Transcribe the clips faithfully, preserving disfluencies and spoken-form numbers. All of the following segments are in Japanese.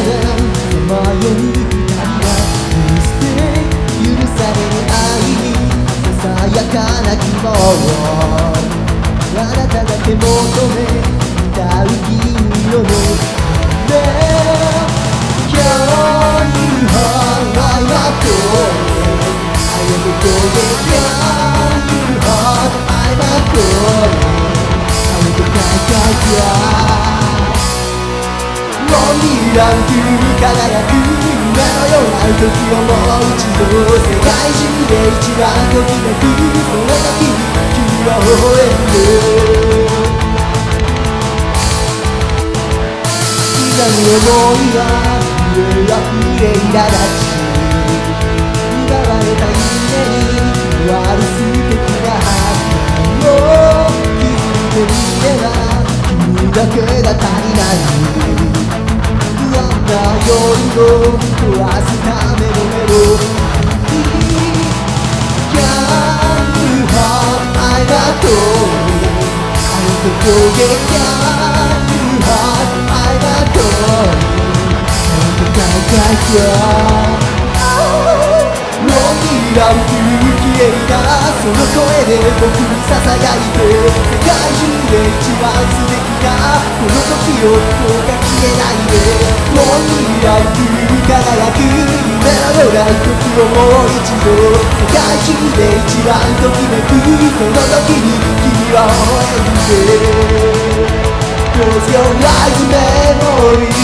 さまよう二人は見捨て許される愛にささやかな希望をあなただけ求め歌う銀色のね Can you hold my heart? I am the golden Can you hold my heart? I am the guy もう未来と輝く夢のような時をもう一度世界中で一番ときめくその時に君は微笑んで今の想いは上あふれ苛立ち奪われた夢に変わる素敵な花を気づいてみれば君だけが足りない夜を壊すためのメロディー Can you hold my heart? I want to forget Can you hold my heart? I want to die, die, die もう未来と消えたその声で僕に囁いて世界中で一番素敵なこの時をどうか消えないでもう未来と輝く夢のような時をもう一度世界中で一番ときめくその時に君は微笑んで Close your eyes memory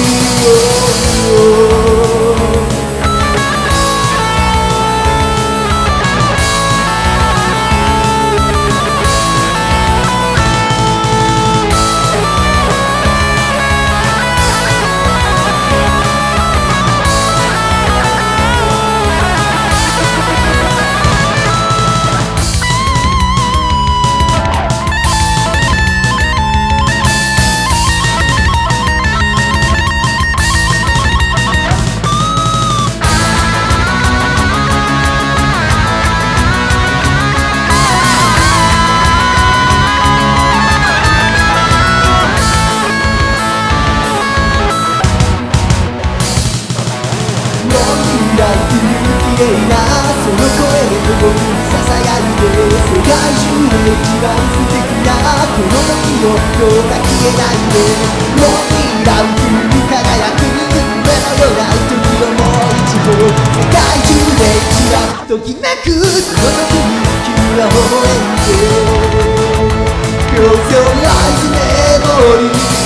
その声で僕に囁いて世界中で一番素敵なこの時をどうか消えないでもう未来に輝く夢のような時をもう一度世界中で一番ときめくその時に君は微笑んで Close your eyes memory